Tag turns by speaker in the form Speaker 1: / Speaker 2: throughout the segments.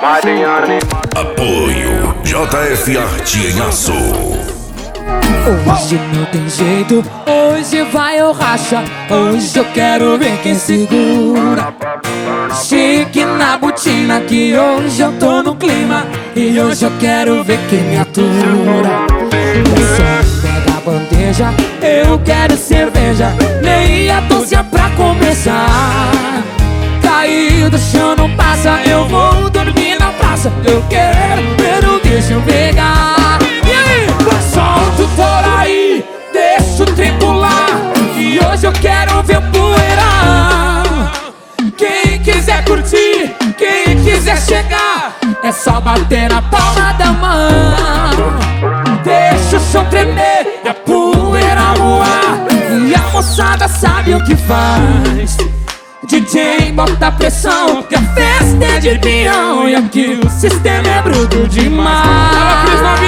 Speaker 1: Apoio JF Arte em Aço.
Speaker 2: Hoje não tem jeito, hoje vai ou racha. Hoje eu quero ver quem segura. Chique na botina que hoje eu tô no clima. E hoje eu quero ver quem me atura. Pega a bandeja, eu quero cerveja, meia dúzia pra começar. Cair do chão não passa, eu vou dormir na praça. Eu quero ver o deixa eu pegar. E aí? Solta o touro aí, deixa o trem pular. E hoje eu quero ver o poeirão. Quem quiser curtir, quem quiser chegar, é só bater na palma da mão. Deixa o chão tremer e a poeira voar. E a moçada sabe o que faz. DJ bota pressão, que a festa é de peão. E aqui o sistema é bruto demais.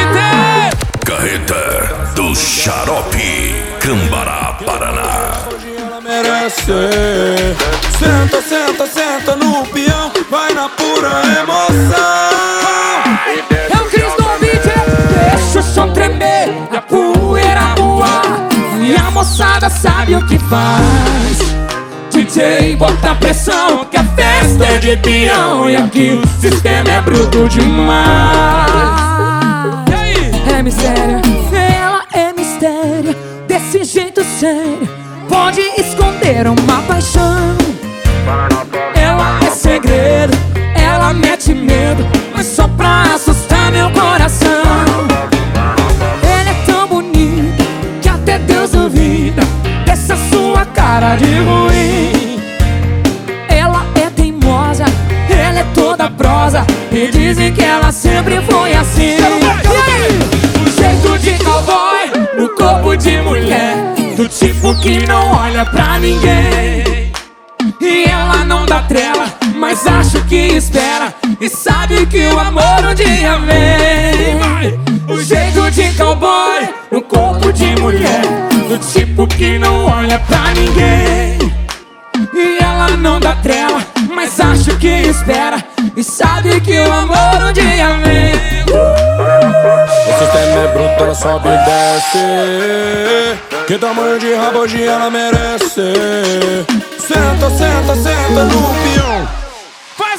Speaker 1: Carreta do Xarope, Cambará, Paraná.
Speaker 3: Ela merece. Senta, senta, senta no peão, vai na pura emoção.
Speaker 2: É o Cris do vídeo, deixa o som tremer, a poeira voar. E a moçada sabe o que faz. DJ bota pressão, que a festa é de peão. E aqui o sistema é bruto demais. E aí? É mistério, ela é mistério. Desse jeito sério, pode esconder uma paixão. Ela é segredo, ela mete medo, mas só pra assustar meu coração. Ela é tão bonita que até Deus duvida dessa sua cara de ruim. Ela é teimosa, ela é toda prosa, e dizem que ela sempre foi assim. O jeito de cowboy no corpo de mulher, do tipo que não olha pra ninguém. E ela não dá trela, mas acho que espera e sabe que o amor um dia vem. O jeito de cowboy no corpo de mulher, do tipo que não olha pra ninguém. E ela não dá trela, mas acho que espera e sabe que o amor um dia vem.
Speaker 3: O sistema é bruto, ela sobe e desce. Que tamanho de rabo hoje ela merece. Senta, senta, senta no peão.
Speaker 2: Faz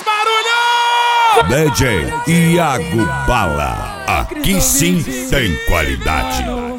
Speaker 2: barulho!
Speaker 1: DJ Iago Bala, aqui sim tem qualidade.